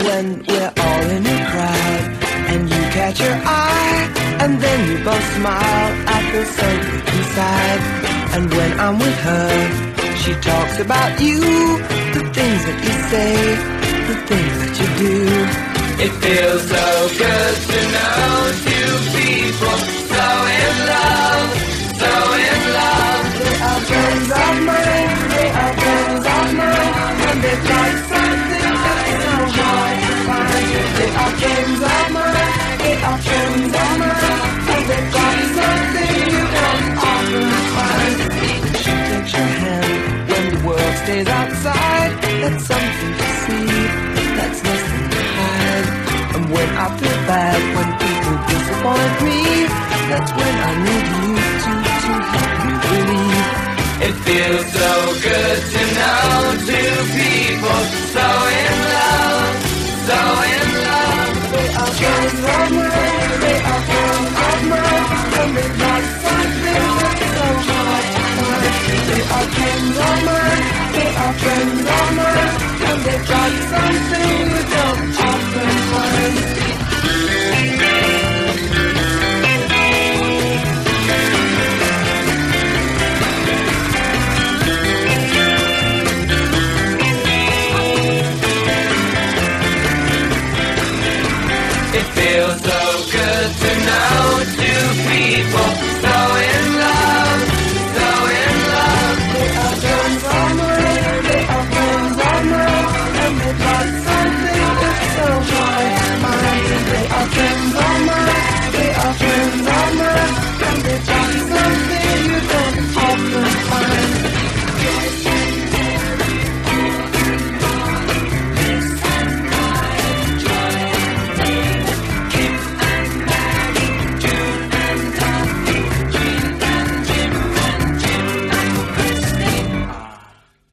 when we're all in a crowd and you catch her eye, and then you both smile. I feel so good inside. And when I'm with her, she talks about you, the things that you say, the things that you do. It feels so good to know two people so in love, so in love. They are friends of mine, they are friends of mine, and they've got something that's so hard to find. They are friends of mine, they are friends of mine, and they've got something you don't often find. She takes your hand when the world stays outside. That's something to see, that's nothing to hide. And when I feel bad, when people disappoint me, that's when I need you to help me believe. It feels so good to know two people so in love, so in love. They are friends of mine, they are friends of mine, and they've got something that's so hard to find. They are friends of mine, they are friends of mine, and they've got something